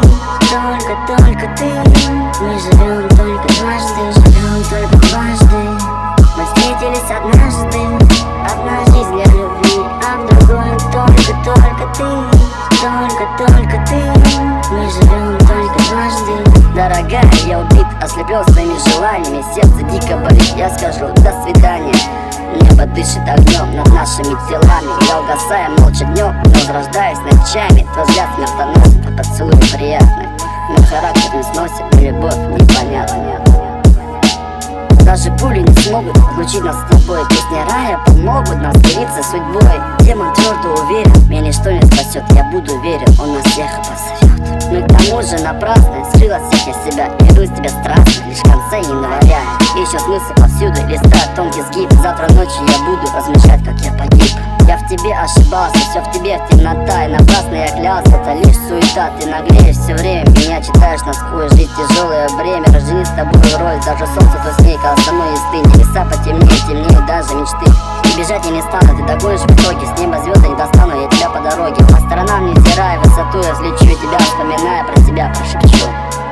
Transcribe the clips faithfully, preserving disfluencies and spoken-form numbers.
только-только ты. Мы живем только дважды, живем только дважды. Мы встретились однажды, одна жизнь для любви, а в другой только-только ты. Только-только ты. Мы живем только дважды. Дорогая, я убит, ослеплен своими желаниями. Сердце дико болит, я скажу до свидания. Небо дышит огнем над нашими телами. Я угасаю молча днем, но возрождаюсь ночами. Твой взгляд смертоносит, а поцелуй приятный. Мой характер не сносит, но любовь непонятна. Даже пули не смогут отлучить нас с тобой. Песни рая помогут нам смириться с судьбой. Демон твердо уверен, меня ничто не спасет. Я буду уверен, он нас всех позовет. Но к тому же напрасно скрыл от всех я себя. Иду из тебя страстно, лишь в конце января. Ищу смысл повсюду, листа тонкий сгиб. Завтра ночью я буду размышлять, как я погиб. Я в тебе ошибался, все в тебе в темнота. И напрасно я клялся, это лишь суета. Ты наглеешь все время, меня читаешь насквозь. Жизнь тяжелое бремя, рождены с тобой роль. Даже солнце то снег, а остальное ясты. Небеса потемнее, темнее даже мечты. И бежать я не стану, ты догонишь в итоге. С неба звезды не достану, я тебя по дороге. По сторонам не взирая высоту, я взлечу тебя, вспоминая про тебя, прошепчу.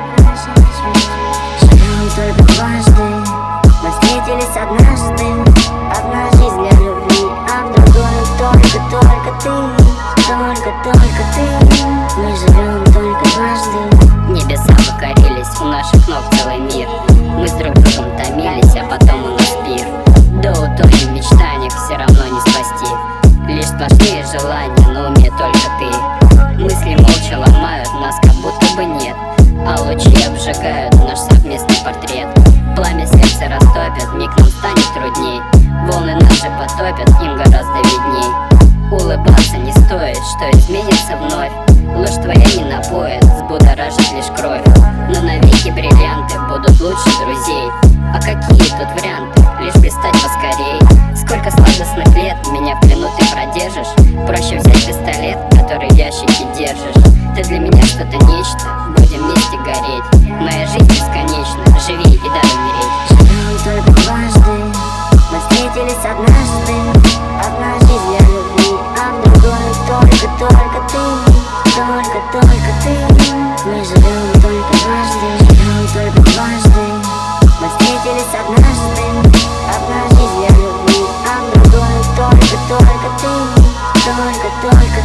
Живем только дважды. Мы встретились однажды, одна жизнь для любви, а в другой только-только ты. Только-только ты. Мы живем только дважды. Небеса покорились, у наших ног целый мир. Мы с друг другом томились, а потом у нас пир. До утонем в мечтаниях все равно не спасти. Лишь сплошные желания, на уме только ты. Мысли молча ломают нас, как будто бы нет. А лучи обжигают наш совместный портрет. Пламя сердца растопят, миг нам станет трудней. Волны наши потопят, им гораздо видней. Улыбаться не стоит, что изменится вновь. Ложь твоя не напоит, взбудоражит лишь кровь. Но навеки бриллианты будут лучше друзей. А какие тут варианты? Лишь блистать поскорей. Сколько сладостных лет меня в плену ты продержишь. Проще взять пистолет, который в ящике держишь. Ты для меня что-то нечто, будем вместе гореть. Моя жизнь бесконечна, живи и дай умереть. Живем только дважды. Мы встретились однажды, одна жизнь для любви, а в другой только-только ты. Только-только ты. Мы живем только дважды, живем только дважды. Мы встретились однажды, одна жизнь для любви, а в другой только-только ты. Только-только